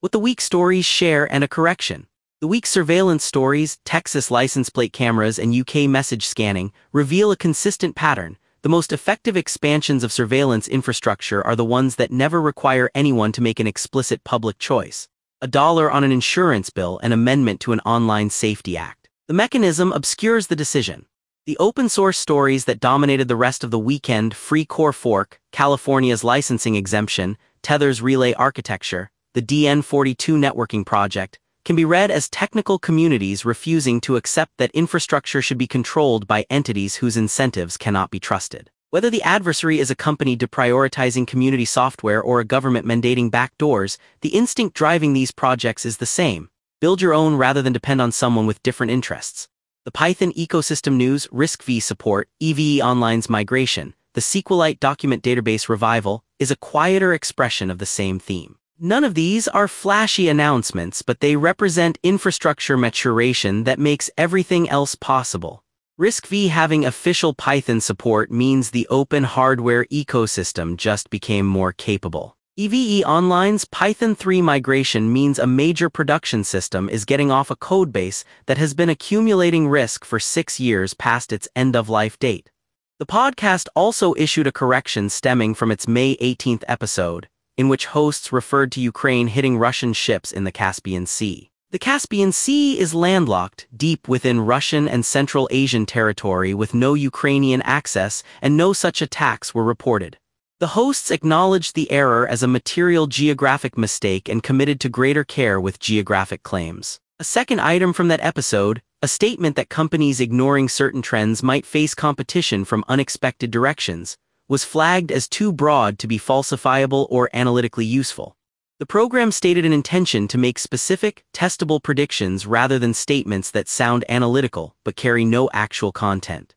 What the weak stories share and a correction. The weak surveillance stories, Texas license plate cameras, and UK message scanning reveal a consistent pattern. The most effective expansions of surveillance infrastructure are the ones that never require anyone to make an explicit public choice. $1 on an insurance bill, an amendment to an online safety act. The mechanism obscures the decision. The open-source stories that dominated the rest of the weekend, Free Core Fork, California's licensing exemption, Tether's relay architecture, the DN42 networking project, can be read as technical communities refusing to accept that infrastructure should be controlled by entities whose incentives cannot be trusted. Whether the adversary is a company deprioritizing community software or a government mandating backdoors, the instinct driving these projects is the same. Build your own rather than depend on someone with different interests. The Python ecosystem news, RISC-V support, EVE Online's migration, the SQLite document database revival, is a quieter expression of the same theme. None of these are flashy announcements, but they represent infrastructure maturation that makes everything else possible. RISC-V having official Python support means the open hardware ecosystem just became more capable. EVE Online's Python 3 migration means a major production system is getting off a codebase that has been accumulating risk for 6 years past its end-of-life date. The podcast also issued a correction stemming from its May 18th episode, in which hosts referred to Ukraine hitting Russian ships in the Caspian Sea. The Caspian Sea is landlocked, deep within Russian and Central Asian territory with no Ukrainian access, and no such attacks were reported. The hosts acknowledged the error as a material geographic mistake and committed to greater care with geographic claims. A second item from that episode, a statement that companies ignoring certain trends might face competition from unexpected directions, was flagged as too broad to be falsifiable or analytically useful. The program stated an intention to make specific, testable predictions rather than statements that sound analytical but carry no actual content.